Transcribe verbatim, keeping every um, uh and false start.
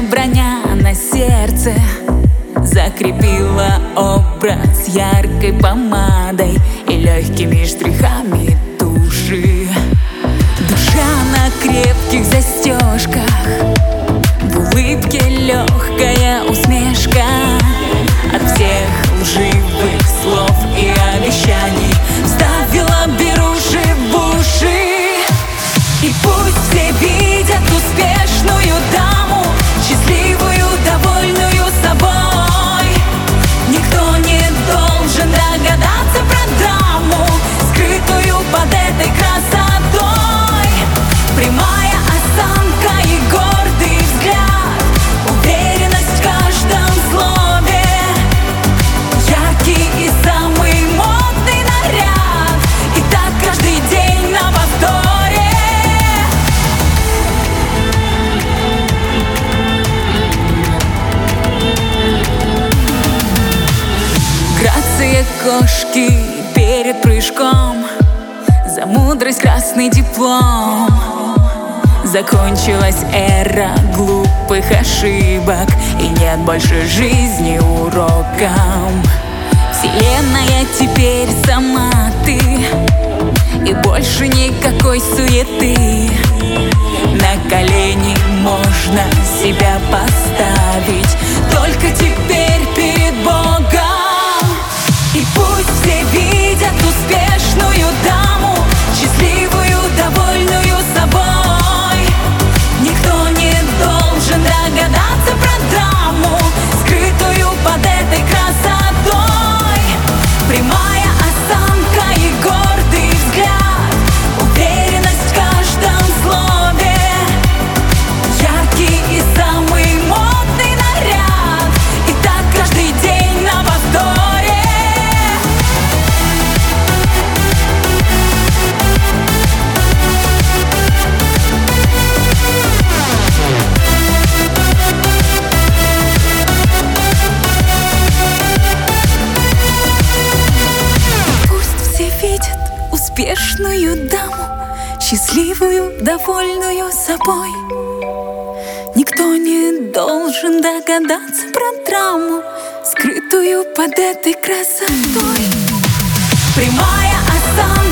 броня на сердце закрепила образ яркой помадой и легкими штрихами туши. Душа на крепких застежках, в улыбке легкая усмешка. От всех лживых слов и обещаний вставила беруши в уши. И пусть все видят успешную даму, счастливую, довольную собой. Никто не должен догадаться про драму, скрытую под этой красотой. Прямая осанка и гордый взгляд, уверенность в каждом слове. Яркий и самый модный наряд, и так каждый день на повторе. Грация кошки перед прыжком, за мудрость красный диплом. Закончилась эра глупых ошибок, и нет больше жизни уроком. Вселенная теперь сама ты, и больше никакой суеты. На колени можно себя поставить только теперь перед Богом. И пусть все видят успешную даму, счастливую, довольную собой. Никто не должен догадаться про драму, скрытую под этой красотой. Прямая осанка и гордый взгляд, уверенность в каждом слове. Яркий и самый модный наряд, и так каждый день на повторе. Успешную даму, счастливую, довольную собой. Никто не должен догадаться про драму, скрытую под этой красотой. Прямая осанка